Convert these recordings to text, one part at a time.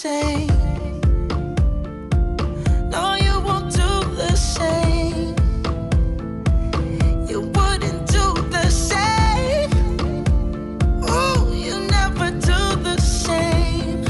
same. No, you won't do the same. You wouldn't do the same. Oh, you never do the same.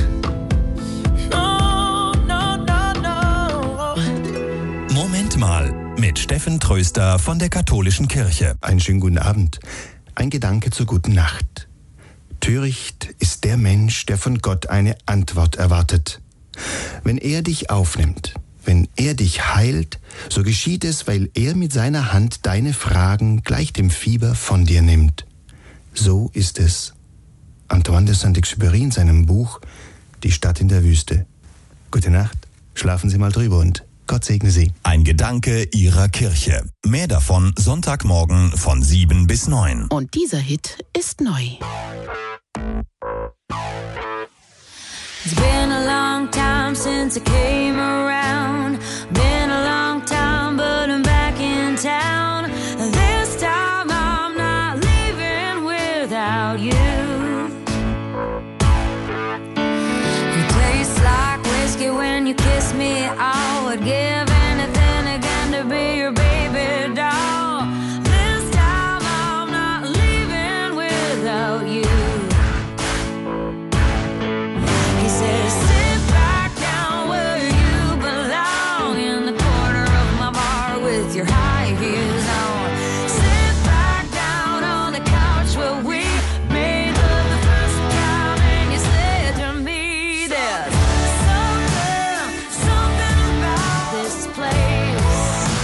No, no, no, no. Moment mal, mit Steffen Tröster von der Katholischen Kirche. Einen schönen guten Abend. Ein Gedanke zur guten Nacht. Töricht ist der Mensch, der von Gott eine Antwort erwartet. Wenn er dich aufnimmt, wenn er dich heilt, so geschieht es, weil er mit seiner Hand deine Fragen gleich dem Fieber von dir nimmt. So ist es. Antoine de Saint-Exupéry in seinem Buch Die Stadt in der Wüste. Gute Nacht, schlafen Sie mal drüber und Gott segne Sie. Ein Gedanke Ihrer Kirche. Mehr davon Sonntagmorgen von 7 bis 9. Und dieser Hit ist neu. It's been a long time since I came around. Been a long time, but I'm back in town. This time I'm not leaving without you. You taste like whiskey when you kiss me. I would give anything again to be your baby doll. This time I'm not leaving without you. He says, sit back down where you belong, in the corner of my bar with your high heels on. Sit back down on the couch where we made love the first time, and you said to me, there's something about this place.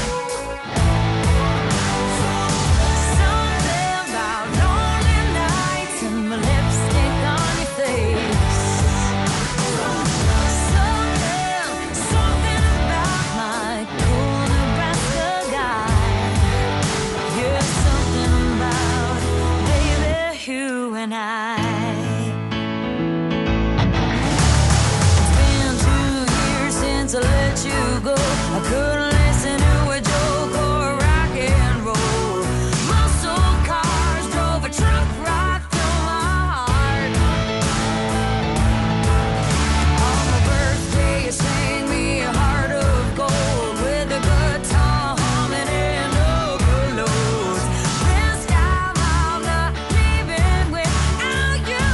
Something about lonely nights and my lipstick on your face. Something about my cool Nebraska guy. Yeah, something about, baby, you and I. It's been 2 years since I let you go. I couldn't listen to a joke or rock and roll. Muscle cars drove a truck right through my heart. On my birthday, you sang me a heart of gold with a guitar humming and overload. This time I'm not leaving without you.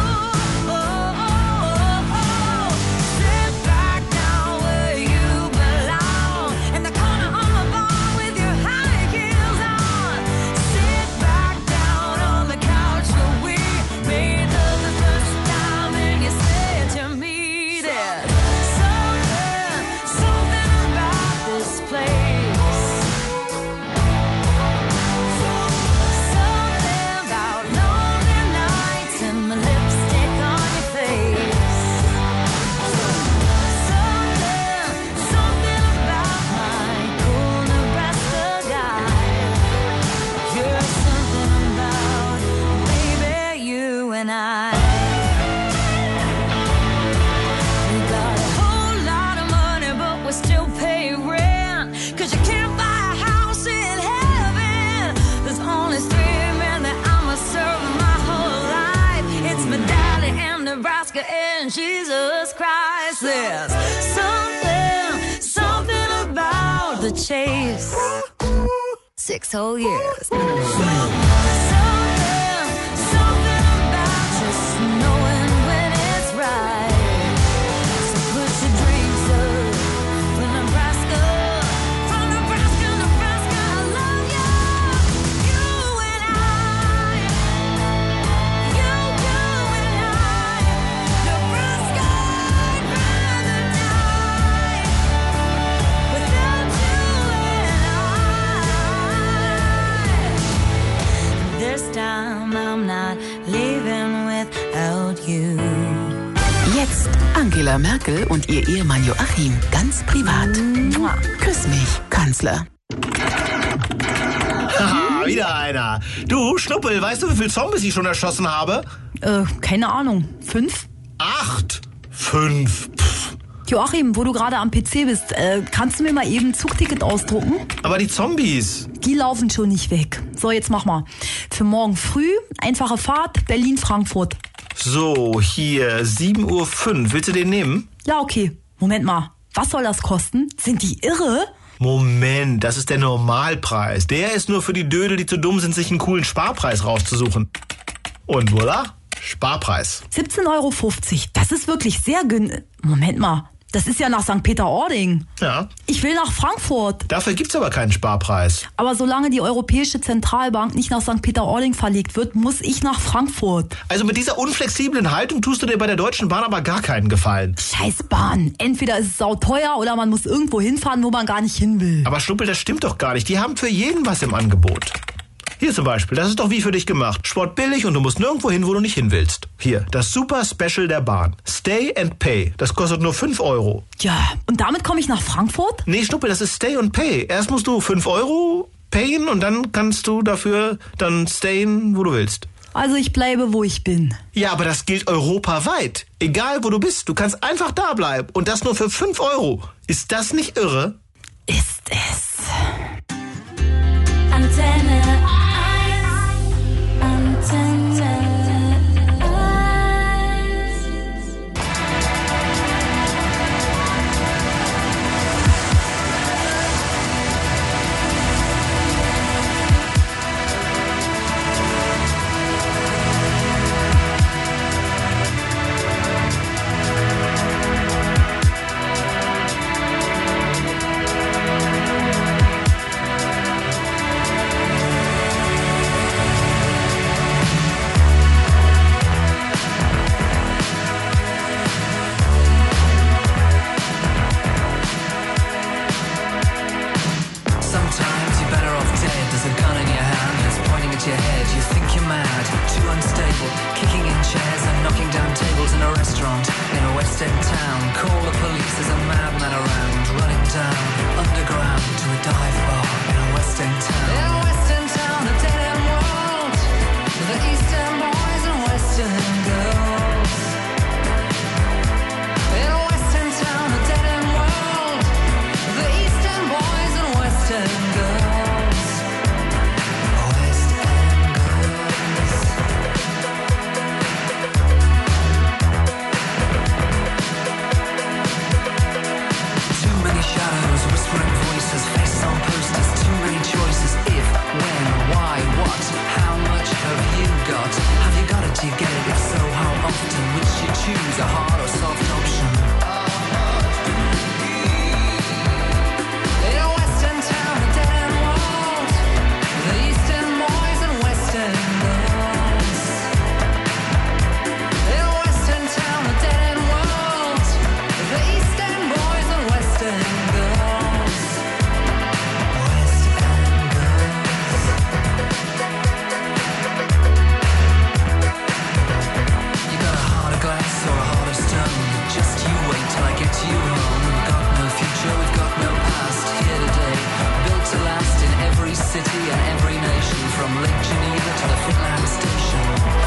Sit back down where you belong, in the corner of my bar with your high heels on. Sit back down on the couch where we made love the first time, and you said to me, there's something about this place. Something about lonely nights and my lipstick on your face. Something about my cool Nebraska guy. Yeah, something about, baby, you and I. We got a whole lot of money, but we still pay rent. 'Cause you can't buy a house in heaven. There's only 3 men that I'ma serve my whole life. It's my daddy and Nebraska and Jesus Christ. There's something about the chase. 6 whole years. Something about just knowing when it's right. So put your dreams up with Nebraska. From Nebraska, Nebraska, I love you. You and I. You and I. Nebraska, I'd rather die without you and I. This time I'm not leaving without you. Jetzt Angela Merkel und ihr Ehemann Joachim, ganz privat. Küss mich, Kanzler. Haha, wieder einer. Du, Schnuppel, weißt du, wie viele Zombies ich schon erschossen habe? Keine Ahnung. 5? 8. 5. Joachim, wo du gerade am PC bist, kannst du mir mal eben ein Zugticket ausdrucken? Aber die Zombies. Die laufen schon nicht weg. So, jetzt mach mal. Für morgen früh, einfache Fahrt, Berlin-Frankfurt. So, hier, 7:05 Uhr. Willst du den nehmen? Ja, okay. Moment mal. Was soll das kosten? Sind die irre? Moment, das ist der Normalpreis. Der ist nur für die Dödel, die zu dumm sind, sich einen coolen Sparpreis rauszusuchen. Und voilà, Sparpreis. 17,50 Euro. Das ist wirklich sehr günstig. Moment mal. Das ist ja nach St. Peter-Ording. Ja. Ich will nach Frankfurt. Dafür gibt's aber keinen Sparpreis. Aber solange die Europäische Zentralbank nicht nach St. Peter-Ording verlegt wird, muss ich nach Frankfurt. Also mit dieser unflexiblen Haltung tust du dir bei der Deutschen Bahn aber gar keinen Gefallen. Scheiß Bahn. Entweder ist es sauteuer oder man muss irgendwo hinfahren, wo man gar nicht hin will. Aber Schnuppel, das stimmt doch gar nicht. Die haben für jeden was im Angebot. Hier zum Beispiel, das ist doch wie für dich gemacht. Sport billig und du musst nirgendwo hin, wo du nicht hin willst. Hier, das Super Special der Bahn. Stay and Pay. Das kostet nur 5 Euro. Ja, und damit komme ich nach Frankfurt? Nee, Schnuppel, das ist Stay and Pay. Erst musst du 5 Euro payen und dann kannst du dafür dann stayen, wo du willst. Also ich bleibe, wo ich bin. Ja, aber das gilt europaweit. Egal, wo du bist, du kannst einfach da bleiben. Und das nur für 5 Euro. Ist das nicht irre? Ist es. Antenne 1, Antenne 1. Sometimes you're better off dead. There's a gun in your hand that's pointing at your head. You think you're mad, too unstable, kicking in chairs and knocking down tables in a restaurant in a West End town. Call the police, there's a madman around, running down underground to a dive bar in a West End town. In a West End town, a dead end world, the East End boys and West End girls. In a West End town, a dead end world, the East End boys and West End girls. West End girls. Too many shadows, whispering voices, faces on posters, too many choices. If, when, why, what, how much have you got? Have you got it, do you get it? If so, how often? Which you choose, a hard or soft option? In a West End town, a dead end world, the East End boys and West End girls. In a West End town, a dead end world, the East End boys and West End girls. West End girls. You got a heart of glass or a heart of stone. Just you wait till I get you home. Got no future, we've got no past. Here today, built to last in every city and every nation, from Lake Geneva to the Finland station.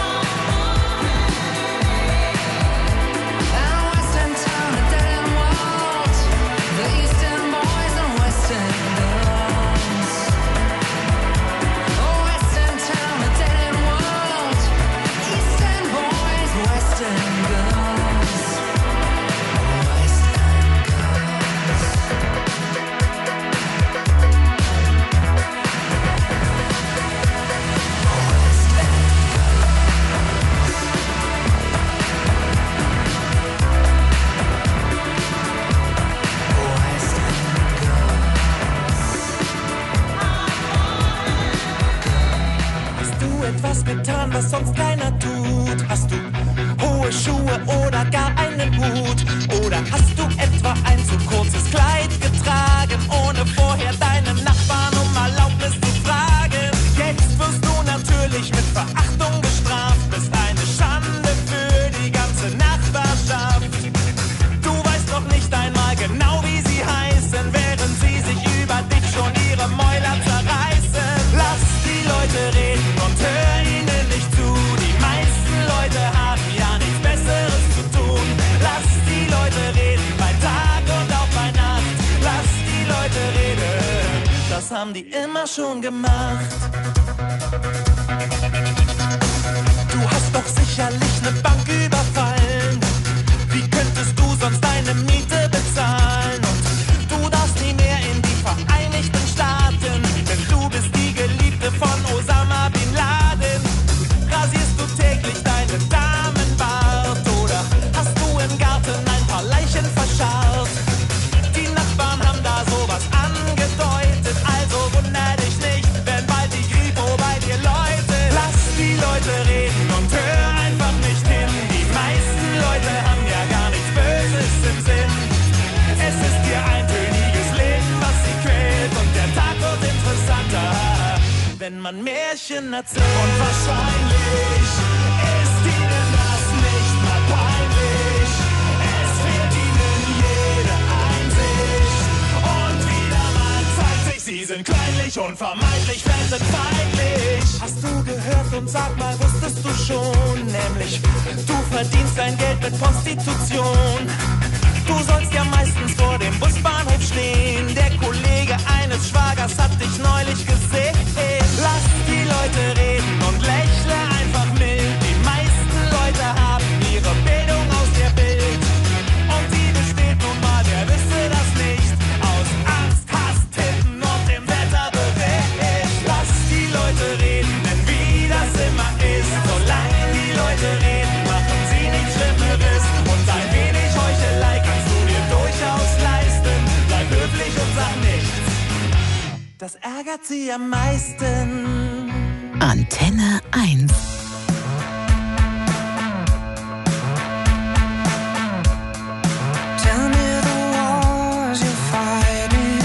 And a West End town, a dead end world, the East End boys and West End girls. A West End town, a dead end world, East End boys, West End girls. West End girls. West End. West End girls. Hast du etwas getan, was sonst keiner tut? Hast du hohe Schuhe oder gar einen Hut? Oder hast du etwa ein zu kurzes Kleid getragen, ohne vorher deinen Nachbarn um Erlaubnis zu fragen? Jetzt wirst du natürlich mit Verachtung bestraft, bist eine Schande für die ganze Nachbarschaft. Du weißt noch nicht einmal genau, wie sie heißen, während sie sich über dich schon ihre Mäuler zerreißen. Lass die Leute reden und hör ihnen nicht zu. Die meisten Leute haben ja nichts Besseres zu tun. Lass die Leute reden bei Tag und auch bei Nacht. Lass die Leute reden, das haben die immer schon gemacht. Du hast doch sicherlich eine Bank man Märchen erzählt. Und wahrscheinlich ist ihnen das nicht mal peinlich. Es fehlt ihnen jede Einsicht. Und wieder mal zeigt sich, sie sind kleinlich und vermeintlich fremdenfeindlich. Hast du gehört und sag mal, wusstest du schon? Nämlich, du verdienst dein Geld mit Prostitution. Du sollst ja meistens vor dem Busbahnhof stehen. Der Kollege eines Schwagers hat dich neulich gesehen. Lass die Leute reden und lächle einfach mild. Die meisten Leute haben ihre Bildung aus der Bild. Und die besteht nun mal, wer wüsste das nicht, aus Angst, Hass, Tippen und dem Wetterbericht. Lass die Leute reden, denn wie das immer ist, solange die Leute reden, machen sie nichts Schlimmeres. Und ein wenig Heuchelei kannst du dir durchaus leisten. Bleib höflich und sag nichts. Das ärgert sie am meisten. Antenne 1. Tell me the wars you're fighting.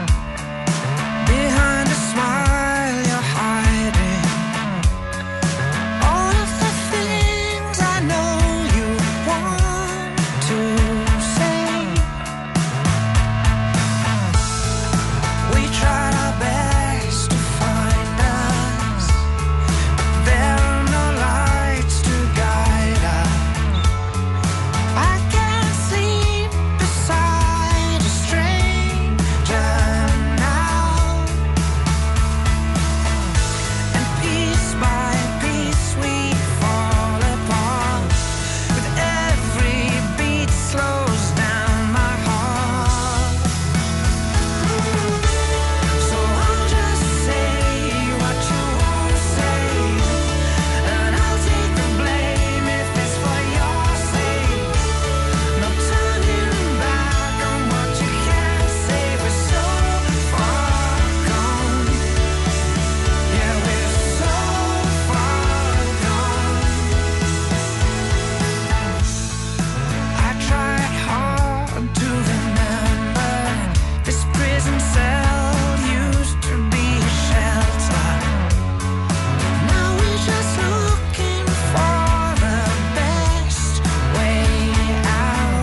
Behind a smile you're hiding. All of the things I know you want to say. We tried our best to find us. There are no lights to guide us. I can't sleep beside a stranger now. And piece by piece we fall apart. With every beat slows down my heart. So I'll just say what you won't say, and I'll take the blame if it's for your sake. No turning back on what you can't say. We're so far gone. Yeah, we're so far gone. I tried hard to remember this prison cell used to be a shelter. Now we're just looking for the best way out.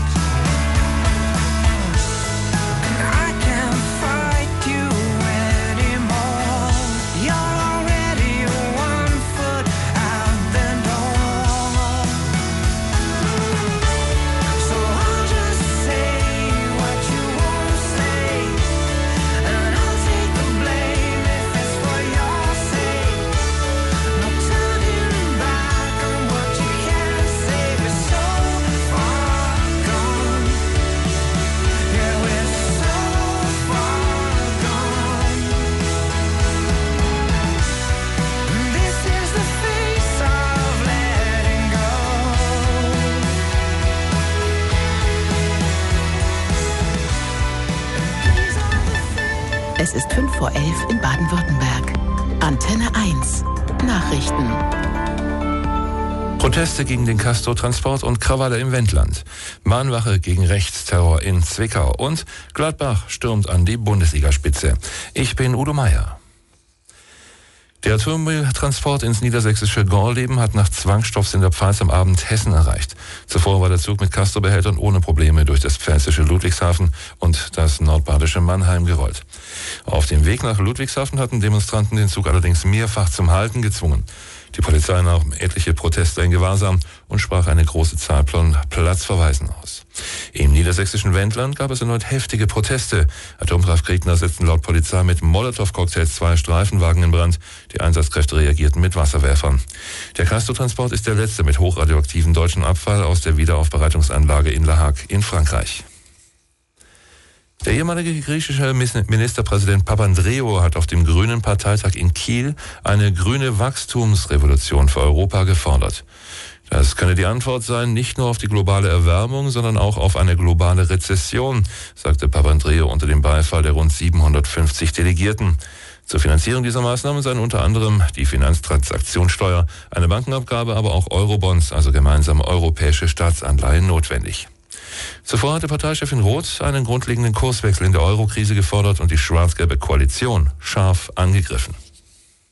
And I can't fight you anymore. You're already 1 foot out the door. So I'll just say what you won't say, and I'll take the blame if it's for your sake. No turning back on what you can't say. We're so far gone. Yeah, we're so far gone. This is the face of letting go. Es ist 5 vor 11 in Baden-Württemberg. Antenne 1. Nachrichten. Proteste gegen den Castor-Transport und Krawalle im Wendland. Mahnwache gegen Rechtsterror in Zwickau. Und Gladbach stürmt an die Bundesligaspitze. Ich bin Udo Meier. Der Atommülltransport ins niedersächsische Gorleben hat nach Zwangstoffs in der Pfalz am Abend Hessen erreicht. Zuvor war der Zug mit Castor-Behältern ohne Probleme durch das pfälzische Ludwigshafen und das nordbadische Mannheim gerollt. Auf dem Weg nach Ludwigshafen hatten Demonstranten den Zug allerdings mehrfach zum Halten gezwungen. Die Polizei nahm etliche Protestler in Gewahrsam und sprach eine große Zahl von Platzverweisen aus. Im niedersächsischen Wendland gab es erneut heftige Proteste. Atomkraftgegner setzten laut Polizei mit Molotow-Cocktails 2 Streifenwagen in Brand. Die Einsatzkräfte reagierten mit Wasserwerfern. Der Castor-Transport ist der letzte mit hochradioaktivem deutschen Abfall aus der Wiederaufbereitungsanlage in La Hague in Frankreich. Der ehemalige griechische Ministerpräsident Papandreou hat auf dem Grünen Parteitag in Kiel eine grüne Wachstumsrevolution für Europa gefordert. Das könne die Antwort sein, nicht nur auf die globale Erwärmung, sondern auch auf eine globale Rezession, sagte Papandreou unter dem Beifall der rund 750 Delegierten. Zur Finanzierung dieser Maßnahmen seien unter anderem die Finanztransaktionssteuer, eine Bankenabgabe, aber auch Eurobonds, also gemeinsame europäische Staatsanleihen, notwendig. Zuvor hatte Parteichefin Roth einen grundlegenden Kurswechsel in der Eurokrise gefordert und die schwarz-gelbe Koalition scharf angegriffen.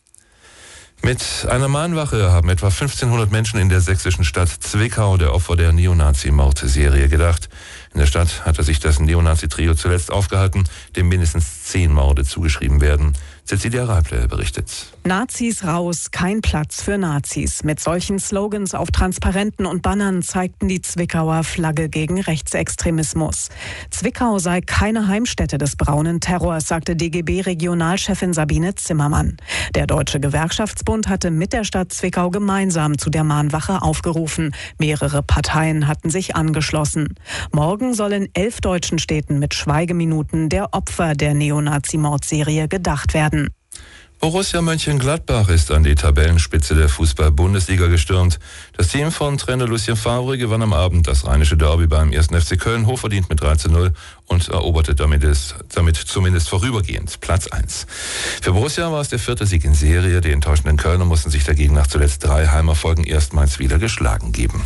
Mit einer Mahnwache haben etwa 1500 Menschen in der sächsischen Stadt Zwickau der Opfer der Neonazi-Mordserie gedacht. In der Stadt hatte sich das Neonazi-Trio zuletzt aufgehalten, dem mindestens 10 Morde zugeschrieben werden. Cecilia Reible berichtet. Nazis raus, kein Platz für Nazis. Mit solchen Slogans auf Transparenten und Bannern zeigten die Zwickauer Flagge gegen Rechtsextremismus. Zwickau sei keine Heimstätte des braunen Terrors, sagte DGB-Regionalchefin Sabine Zimmermann. Der Deutsche Gewerkschaftsbund hatte mit der Stadt Zwickau gemeinsam zu der Mahnwache aufgerufen. Mehrere Parteien hatten sich angeschlossen. Morgen soll in 11 deutschen Städten mit Schweigeminuten der Opfer der Neonazi-Mordserie gedacht werden. Borussia Mönchengladbach ist an die Tabellenspitze der Fußball-Bundesliga gestürmt. Das Team von Trainer Lucien Favre gewann am Abend das rheinische Derby beim 1. FC Köln hochverdient mit 3:0 und eroberte damit zumindest vorübergehend Platz 1. Für Borussia war es der 4. Sieg in Serie. Die enttäuschenden Kölner mussten sich dagegen nach zuletzt 3 Heimerfolgen erstmals wieder geschlagen geben.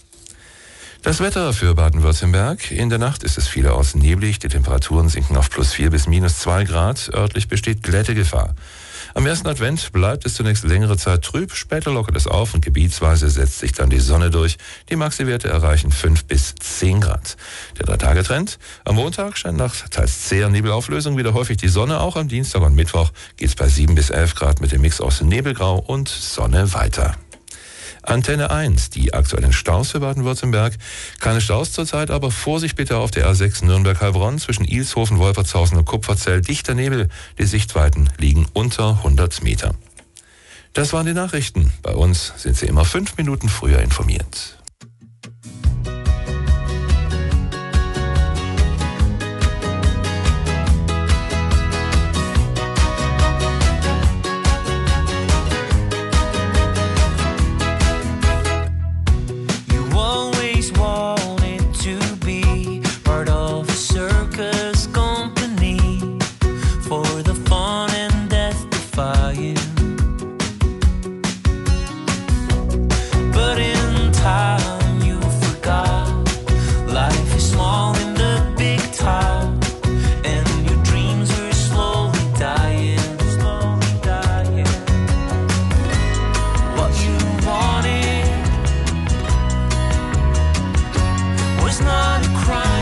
Das Wetter für Baden-Württemberg. In der Nacht ist es vielerorts neblig. Die Temperaturen sinken auf +4 bis -2 Grad. Örtlich besteht Glättegefahr. Am ersten Advent bleibt es zunächst längere Zeit trüb, später lockert es auf und gebietsweise setzt sich dann die Sonne durch. Die Maxi-Werte erreichen 5 bis 10 Grad. Der 3-Tage-Trend. Am Montag scheint nach teils zäher Nebelauflösung wieder häufig die Sonne. Auch am Dienstag und Mittwoch geht es bei 7 bis 11 Grad mit dem Mix aus Nebelgrau und Sonne weiter. Antenne 1, die aktuellen Staus für Baden-Württemberg. Keine Staus zurzeit, aber Vorsicht bitte auf der A6 Nürnberg-Heilbronn zwischen Ilshofen, Wolpertshausen und Kupferzell. Dichter Nebel, die Sichtweiten liegen unter 100 Meter. Das waren die Nachrichten. Bei uns sind Sie immer 5 Minuten früher informiert. It's not a crime.